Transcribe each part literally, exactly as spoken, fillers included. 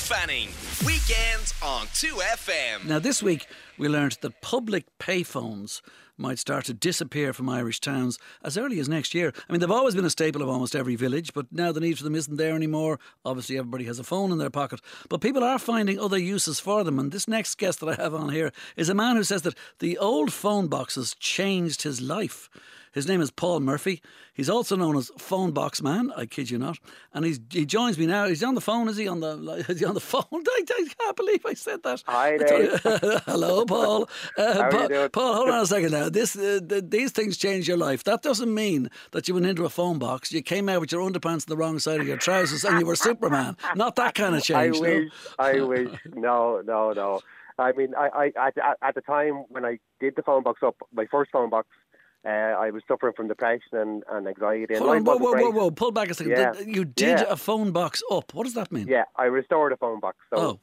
Fanning. Weekends on two F M. Now, this week we learned that public payphones might start to disappear from Irish towns as early as next year. I mean, they've always been a staple of almost every village, but now the need for them isn't there anymore. Obviously, everybody has a phone in their pocket. But people are finding other uses for them. And this next guest that I have on here is a man who says that the old phone boxes changed his life. His name is Paul Murphy. He's also known as Phone Box Man, I kid you not. And he's, he joins me now. He's on the phone, is he? On the is he on the phone? I, I can't believe I said that. Hi, Dave. Hello, Paul. Uh, How Paul, are you doing? Paul, hold on a second now. This, uh, th- these things change your life. That doesn't mean that you went into a phone box, you came out with your underpants on the wrong side of your trousers and you were Superman. Not that kind of change. I wish, no? I wish. No, no, no. I mean, I, I at, at the time when I did the phone box up, my first phone box, Uh, I was suffering from depression and, and anxiety. And Hold on, whoa, whoa, great. whoa, whoa, pull back a second. Yeah. You did Yeah. a phone box up. What does that mean? Yeah, I restored a phone box. So Oh.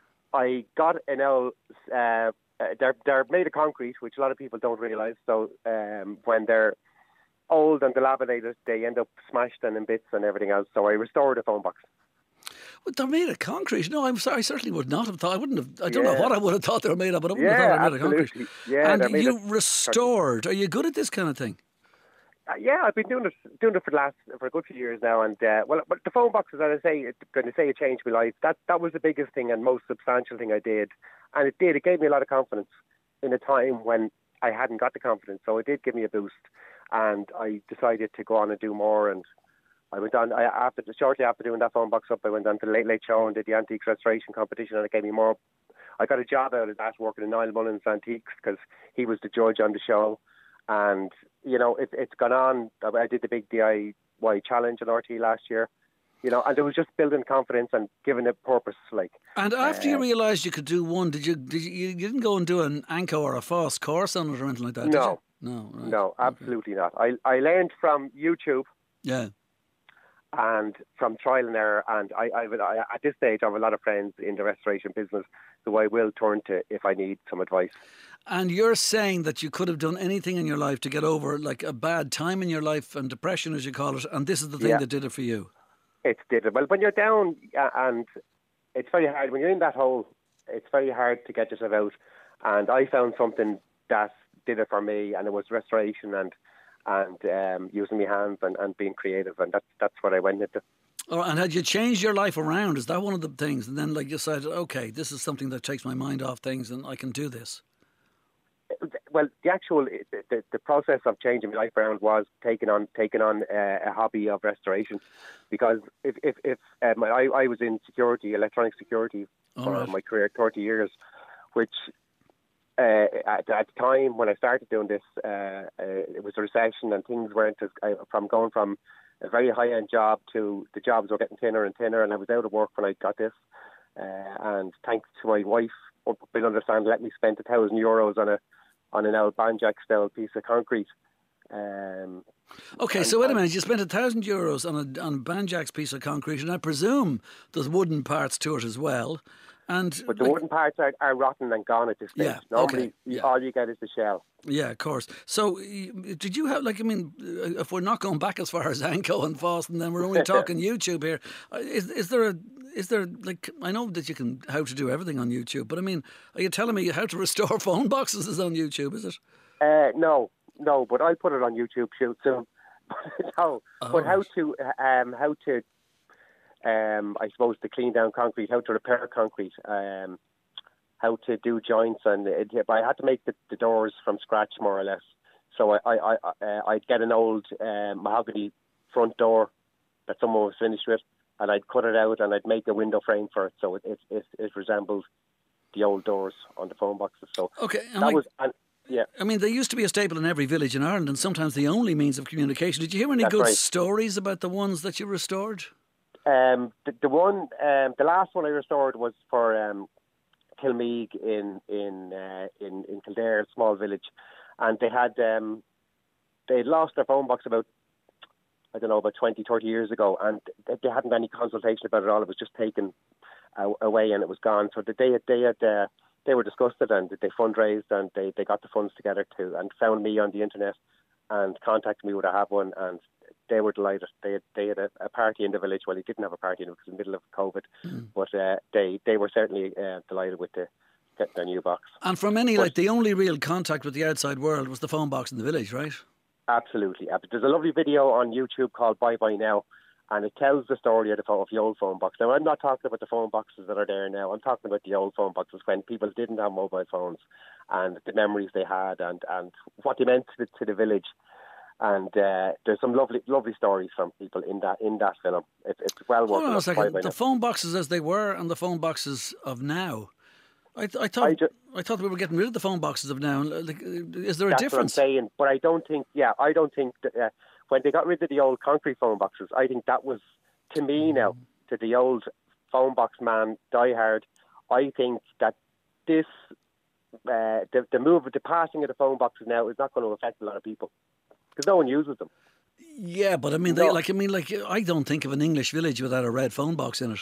I got an L. Uh, they're they're made of concrete, which a lot of people don't realise. So um, when they're old and dilapidated, they end up smashed and in bits and everything else. So I restored a phone box. Well, they're made of concrete. No, I'm sorry. I certainly would not have thought. I wouldn't have. I don't Yeah. know what I would have thought they were made of, but I wouldn't Yeah, have thought they were made of absolutely. concrete. Yeah, they're and made you of restored. Are you good at this kind of thing? Uh, yeah, I've been doing it doing it for the last for a good few years now, and uh, well, but the phone boxes, as I say, it, going to say it changed my life. That that was the biggest thing and most substantial thing I did, and it did. It gave me a lot of confidence in a time when I hadn't got the confidence. So it did give me a boost, and I decided to go on and do more. And I went on I, after shortly after doing that phone box up, I went on to the Late Late Show and did the Antiques Restoration Competition, and it gave me more. I got a job out of that working in Niall Mullins Antiques because he was the judge on the show. And, you know, it, it's gone on. I did the big D I Y challenge in R T last year, you know, and it was just building confidence and giving it purpose. Like, And after uh, you realised you could do one, did you? Did you? You didn't go and do an Anko or a Foss course on it or anything like that? No, did you? no, right. no, absolutely not. I I learned from YouTube. Yeah. And from trial and error, and I, I, I, at this stage, I have a lot of friends in the restoration business who I will turn to if I need some advice. And you're saying that you could have done anything in your life to get over like a bad time in your life and depression, as you call it, and this is the thing Yeah. that did it for you. It did it. Well, when you're down, uh, and it's very hard, when you're in that hole, it's very hard to get yourself out. And I found something that did it for me, and it was restoration and and um, using my hands and, and being creative, and that's that's what I went into. Oh, and had you changed your life around? Is that one of the things? And then like you said, okay, this is something that takes my mind off things and I can do this. Well, the actual the, the process of changing my life around was taking on taking on uh, a hobby of restoration, because if if, if um, I, I was in security, electronic security All for right. my career, thirty years, which uh, at, at the time when I started doing this, uh, uh, it was a recession and things weren't as, uh, from going from a very high end job to the jobs were getting thinner and thinner, and I was out of work when I got this. Uh, and thanks to my wife, Bill Understand, let me spend a thousand euros on a on an old Banjac style piece of concrete. Um, Okay, and- so wait a and- minute. You spent a thousand euros on a on Banjax's piece of concrete, and I presume there's wooden parts to it as well. And But the like- wooden parts are, are rotten and gone at this stage. Yeah, Normally, okay, yeah. all you get is the shell. yeah, of course. So, y- did you have like? I mean, uh, if we're not going back as far as Anko and Foss, and then we're only talking YouTube here, uh, is is there a is there like? I know that you can how to do everything on YouTube, but I mean, are you telling me how to restore phone boxes is on YouTube? Is it? Uh, no, no, but I'll put it on YouTube soon. soon. no, Oh, but how right. to um, how to um, I suppose to clean down concrete, how to repair concrete, um, how to do joints, and it, but I had to make the, the doors from scratch more or less. So I I I uh, I'd get an old uh, mahogany front door that someone was finished with, and I'd cut it out and I'd make a window frame for it, so it it it, it resembled the old doors on the phone boxes. So Okay, and that like, was and yeah. I mean, they used to be a staple in every village in Ireland, and sometimes the only means of communication. Did you hear any That's good right. stories about the ones that you restored? Um, the, the one, um, the last one I restored was for um, Kilmeague in in uh, in in Kildare, a small village, and they had um, they had lost their phone box about I don't know about twenty, thirty years ago, and they, they hadn't any consultation about it all. It was just taken uh, away and it was gone. So that they had they had uh, they were disgusted and they fundraised and they, they got the funds together to and found me on the internet and contacted me would I have one, and they were delighted. They had, they had a, a party in the village. Well, he didn't have a party in it because in the middle of COVID, mm. but uh, they they were certainly uh, delighted with the get their new box. And for many, but, like the only real contact with the outside world was the phone box in the village, right? Absolutely. There's a lovely video on YouTube called Bye Bye Now, and it tells the story of the, of the old phone box. Now, I'm not talking about the phone boxes that are there now. I'm talking about the old phone boxes when people didn't have mobile phones, and the memories they had, and, and what they meant to the, to the village. And uh, there's some lovely, lovely stories from people in that in that film. It, it's well worth. Hold on a second. The phone boxes as they were, and the phone boxes of now. I, th- I thought I, just, I thought we were getting rid of the phone boxes of now. Like, is there a that's difference? What I'm saying, but I don't think. Yeah, I don't think that, uh, when they got rid of the old concrete phone boxes, I think that was to me now to the old phone box man, diehard. I think that this uh, the the move, the passing of the phone boxes now is not going to affect a lot of people because no one uses them. Yeah, but I mean, no. they, like I mean, like I don't think of an English village without a red phone box in it.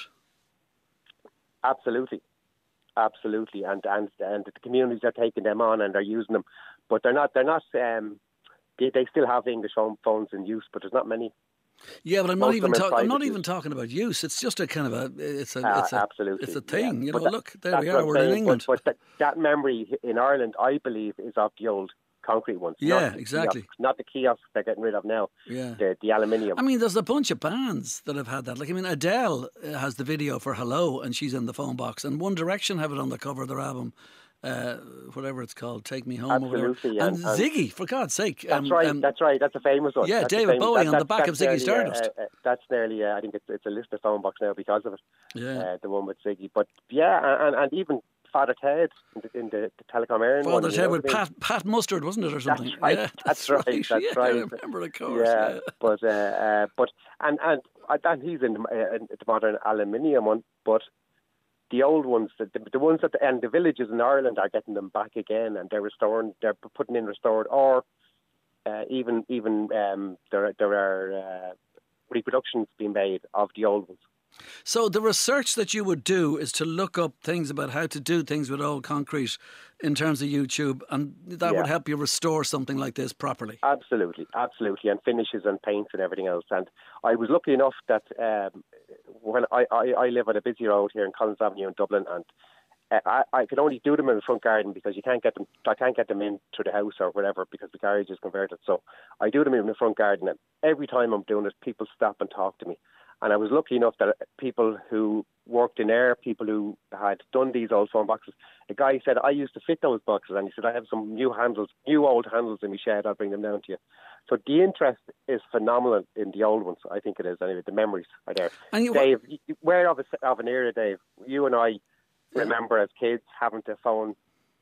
Absolutely. Absolutely, and, and and the communities are taking them on and they're using them, but they're not. They're not. Um, they, they still have English phone, phones in use, but there's not many. Yeah, but I'm not even. Ta- I'm not even talking about use. It's just a kind of a. It's a. It's a uh, absolutely. It's a thing. Yeah. You but know. That, look, there we are. We're saying, in England. But, but that, that memory in Ireland, I believe, is of the old concrete ones. Yeah, not exactly. Kiosks, not the kiosks they're getting rid of now. Yeah, the, the aluminium. I mean, there's a bunch of bands that have had that. Like, I mean, Adele has the video for Hello, and she's in the phone box, and One Direction have it on the cover of their album, uh, whatever it's called, Take Me Home. Absolutely, or whatever. yeah. And, and Ziggy, for God's sake. That's um, right. Um, that's right. That's a famous one. Yeah, that's David famous, Bowie that, on the back of Ziggy Stardust. Uh, uh, that's nearly. Uh, I think it's, it's a list of phone box now because of it. Yeah, uh, the one with Ziggy. But yeah, and, and even Father Ted in the, in the, the Telecom Iron Father one. Ted with Pat, Pat Mustard, wasn't it, or something? That's right. Yeah, that's, that's right. right. That's yeah, right. I remember, of course. Yeah, yeah. but uh, uh, but and and and he's in the, uh, in the modern aluminium one, but the old ones, the, the ones that the, and the villages in Ireland are getting them back again, and they're restoring, they're putting in restored, or uh, even even um, there there are uh, reproductions being made of the old ones. So the research that you would do is to look up things about how to do things with old concrete in terms of YouTube, and that yeah. would help you restore something like this properly. Absolutely, absolutely, and finishes and paints and everything else. And I was lucky enough that um, when I, I, I live on a busy road here in Collins Avenue in Dublin, and uh, I, I could only do them in the front garden because you can't get them. I can't get them in to the house or whatever because the garage is converted. So I do them in the front garden, and every time I'm doing it, people stop and talk to me. And I was lucky enough that people who worked in air, people who had done these old phone boxes, a guy said, I used to fit those boxes, and he said, I have some new handles, new old handles in my shed, I'll bring them down to you. So the interest is phenomenal in the old ones, I think it is, anyway, the memories are there. And you, Dave, we're of, a, of an era, Dave, you and I remember as kids having to phone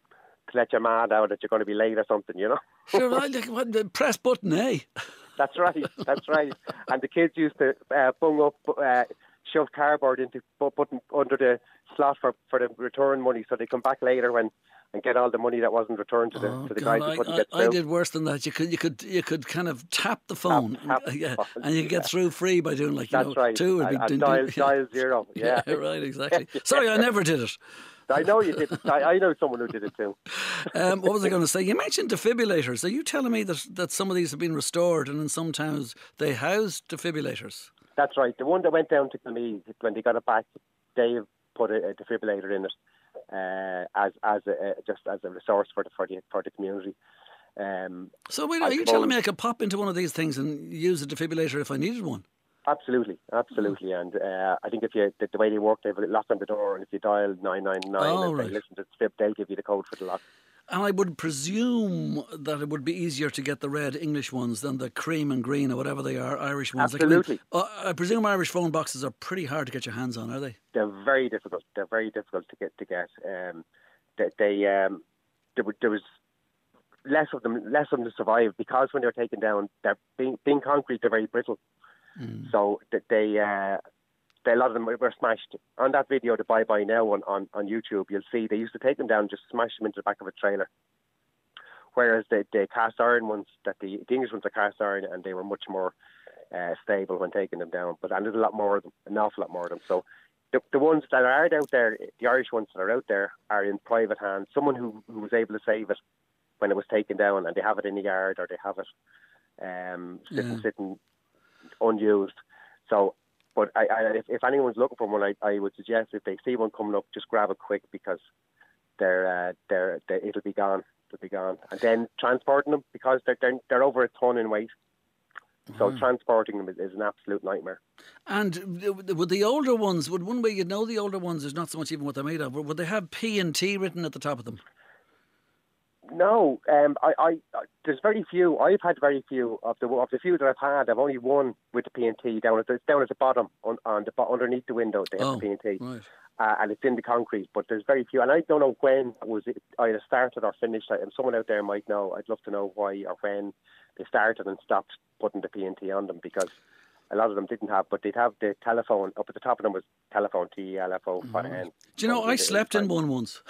to let your man out that you're going to be late or something, you know? Sure, I like, what, press button, eh? That's right, that's right. And the kids used to uh, bung up, uh, shove cardboard into button under the slot for, for the return money, so they come back later when and get all the money that wasn't returned to the oh, to the God, guys who couldn't I, get through. I did worse than that. You could you could you could kind of tap the phone, tap, tap and, yeah, the phone. and you could get through free by doing like you that's know right. two. And, be, and ding, dial, ding. dial zero. Yeah, yeah right, exactly. Sorry, I never did it. I know you did. I, I know someone who did it too. um, what was I going to say? You mentioned defibrillators. Are you telling me that, that some of these have been restored and in some towns they house defibrillators? That's right. The one that went down to Kilmee, when they got it back, Dave put a, a defibrillator in it uh, as as a, just as a resource for the for the, for the community. Um, so wait, are you suppose, telling me I could pop into one of these things and use a defibrillator if I needed one? Absolutely, absolutely, and uh, I think if you the, the way they work, they have a lock on the door, and if you dial nine nine nine oh, and right. say, listen to the strip, they'll give you the code for the lock. And I would presume that it would be easier to get the red English ones than the cream and green or whatever they are, Irish ones. Absolutely. Like, I, mean, uh, I presume Irish phone boxes are pretty hard to get your hands on, are they? They're very difficult. They're very difficult to get to get. Um, they, they um, there, there was less of them, less of them to survive because when they're taken down, they're being, being concrete. They're very brittle. Mm. So they, uh, they, a lot of them were smashed. On that video, the Bye Bye Now on, on, on YouTube, you'll see they used to take them down and just smash them into the back of a trailer. Whereas the, the cast iron ones, that the, the English ones are cast iron, and they were much more uh, stable when taking them down. But and there's a lot more of them, an awful lot more of them. So the, the ones that are out there, the Irish ones that are out there, are in private hands. Someone who, who was able to save it when it was taken down, and they have it in the yard, or they have it um, sitting, yeah. sitting unused. So, but I, I, if, if anyone's looking for one, I, I would suggest if they see one coming up, just grab it quick because they're, uh, they're, they, it'll be gone. It'll be gone. And then transporting them because they're they're, they're over a ton in weight. So mm. transporting them is, is an absolute nightmare. And would the older ones, would one way you'd know the older ones is not so much even what they're made of, would they have P and T written at the top of them? No, um, I, I, I, there's very few. I've had very few of the of the few that I've had. I've only one with the P and T down at the down at the bottom on, on the underneath the window. They have oh, the P and T, right. uh, and it's in the concrete. But there's very few, and I don't know when it was it either started or finished. And someone out there might know. I'd love to know why or when they started and stopped putting the P and T on them because a lot of them didn't have, but they'd have the telephone up at the top of them was telephone T E L F O. Mm-hmm. Do you know I slept in one once?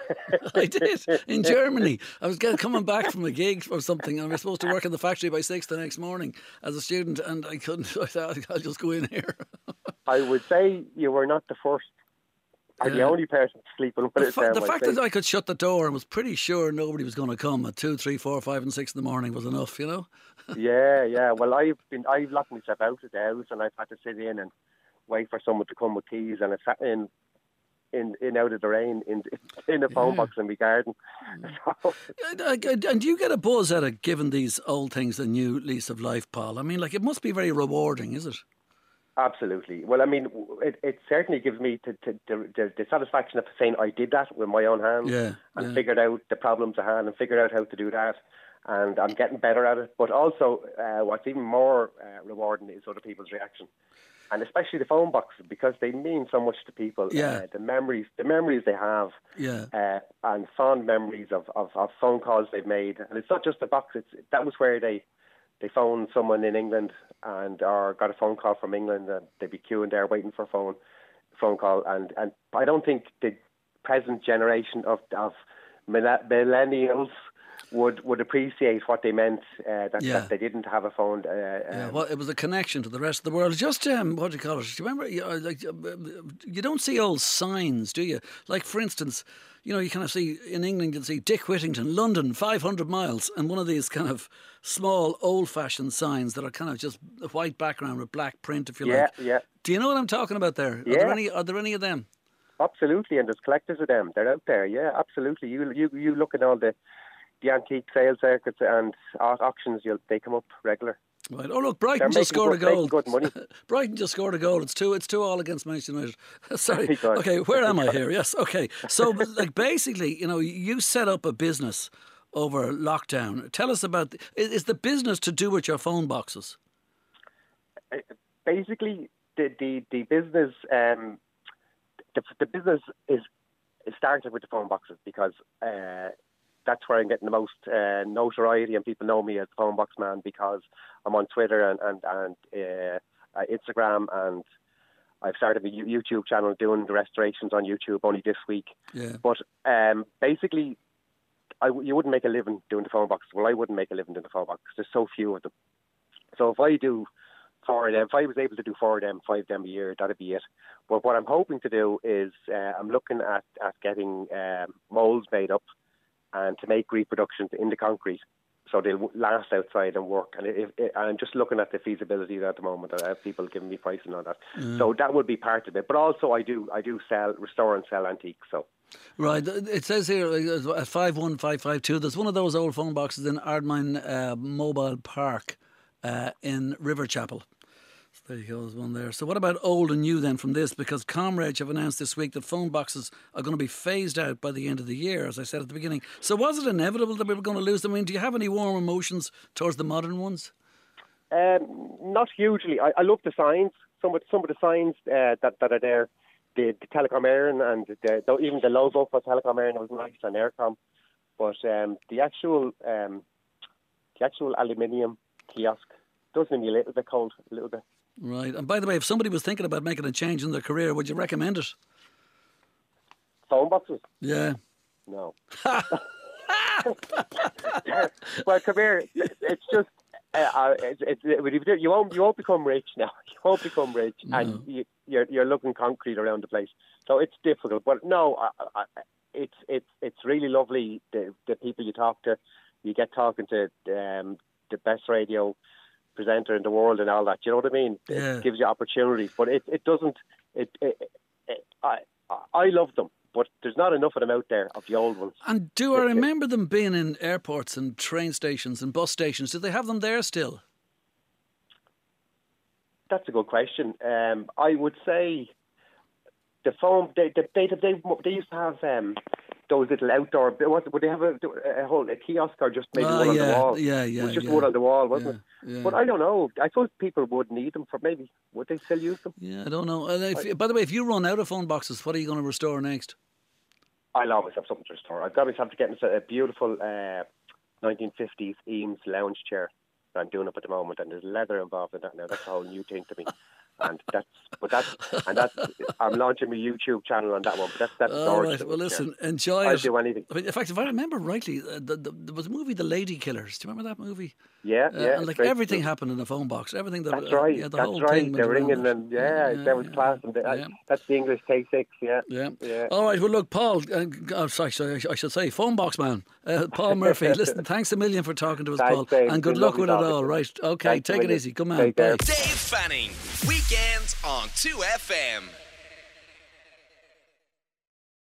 I did in Germany. I was getting, coming back from a gig or something, and I was supposed to work in the factory by six the next morning as a student, and I couldn't. I thought I'll just go in here. I would say you were not the first. I'm yeah. the only person sleeping with the it. Fa- the fact that I could shut the door and was pretty sure nobody was going to come at two, three, four, five, and six in the morning was enough, you know. yeah, yeah. Well, I've been, I've locked myself out of the house, and I've had to sit in and wait for someone to come with keys, and I sat in, in, in out of the rain in in a phone yeah. box in my garden. So. And do you get a buzz out of giving these old things a new lease of life, Paul? I mean, like it must be very rewarding, is it? Absolutely. Well, I mean, it, it certainly gives me to, to, to, the, the satisfaction of saying I did that with my own hands yeah, and yeah. figured out the problems I had and figured out how to do that. And I'm getting better at it. But also, uh, what's even more uh, rewarding is other people's reaction. And especially the phone boxes, because they mean so much to people. Yeah. Uh, the memories the memories they have yeah. uh, and fond memories of, of, of phone calls they've made. And it's not just the box. It's, that was where they... They phoned someone in England and or got a phone call from England and they'd be queuing there waiting for a phone phone call and, and I don't think the present generation of of millennials would would appreciate what they meant uh, that, yeah. that they didn't have a phone. Uh, yeah, um, well, it was a connection to the rest of the world. Just um, what do you call it? Do you remember? You, like, you don't see old signs, do you? Like, for instance, you know, you kind of see in England, you can see Dick Whittington, London, five hundred miles, and one of these kind of small, old-fashioned signs that are kind of just a white background with black print, if you yeah, like. Yeah, yeah. Do you know what I'm talking about there? Yeah. Are there any? Are there any of them? Absolutely, and there's collectors of them. They're out there. Yeah, absolutely. You you you look at all the the antique sale circuits and auctions. You'll they come up regular. Right. Oh look, Brighton just scored good, a goal. Good money. Brighton just scored a goal. It's two. It's two all against Manchester United. Sorry. God. Okay, where am I here? Yes. Okay. So, like, basically, you know, you set up a business over lockdown. Tell us about the, is the business to do with your phone boxes? Basically, the the the business um the the business is it started with the phone boxes because. Uh, That's where I'm getting the most uh, notoriety, and people know me as the phone box man because I'm on Twitter and and, and uh, uh, Instagram, and I've started a YouTube channel doing the restorations on YouTube only this week. Yeah. But um, basically, I, you wouldn't make a living doing the phone boxes. Well, I wouldn't make a living doing the phone boxes. There's so few of them. So if I do four of them, if I was able to do four of them, five of them a year, that'd be it. But what I'm hoping to do is uh, I'm looking at, at getting um, molds made up and to make reproductions in the concrete so they'll last outside and work. And if, if, I'm just looking at the feasibility at the moment. I have people giving me pricing on that. Mm. So that would be part of it. But also I do I do sell, restore and sell antiques. So. Right. It says here at five one five five two, there's one of those old phone boxes in Ardmine uh, Mobile Park uh, in Riverchapel. There you go, there's one there. So what about old and new then from this? Because Comrade have announced this week that phone boxes are going to be phased out by the end of the year, as I said at the beginning. So was it inevitable that we were going to lose them? I mean, do you have any warm emotions towards the modern ones? Um, not hugely. I, I love the signs. Some of, some of the signs uh, that, that are there, the, the Telecom Éireann and the, the, even the logo for Telecom Éireann was nice and Aircom. But um, the actual um, the actual aluminium kiosk does make me a little bit cold, a little bit. Right. And by the way, if somebody was thinking about making a change in their career, would you recommend it? Phone boxes? Yeah. No. Well, come here. It's just uh, it's, it's, it, you won't you won't become rich now. You won't become rich, no. and you, you're you're looking concrete around the place. So it's difficult. But no, I, I, it's it's it's really lovely. The the people you talk to, you get talking to um, the best radio. presenter in the world and all that. You know what I mean? Yeah. It gives you opportunities, but it, it doesn't. It, it, it I I love them, but there's not enough of them out there, of the old ones. And do I remember them being in airports and train stations and bus stations? Do they have them there still? That's a good question. Um, I would say the phone. They they they, they, they used to have um, those little outdoor. What, would they have a, a whole a kiosk or just maybe Ah, one on yeah, the wall? yeah, yeah, It was just yeah. one on the wall, wasn't Yeah, it? yeah. But I don't know. I suppose people would need them for maybe. Would they still use them? Yeah, I don't know. And if, by the way, if you run out of phone boxes, what are you going to restore next? I'll always have something to restore. I've got myself to get into a beautiful uh, nineteen fifties Eames lounge chair. I'm doing it at the moment, and there's leather involved in that now. That's a whole new thing to me. And that's, but that's, and that's, I'm launching my YouTube channel on that one, but that's, that's All gorgeous. right. Well, listen, enjoy I'll it. do anything. I mean, in fact, if I remember rightly, uh, the, the, there was a movie, The Lady Killers. Do you remember that movie? Yeah, Uh, yeah. and like great. everything happened in a phone box. Everything that That's uh, right. yeah, the that's whole right. thing went They're around ringing it. and yeah, yeah, that was yeah, class. And the, yeah. That's the English K six. Yeah, Yeah. yeah. All right. Well, look, Paul. Uh, oh, sorry, sorry, I should say, phone box man, uh, Paul Murphy. Listen, thanks a million for talking to us, Thanks, Paul, Dave. and good Been luck lovely with it talking all. to you. Right. Okay. Thanks a Take it million. easy. Come on. Take Bye. care. Dave Fanning, weekends on two F M.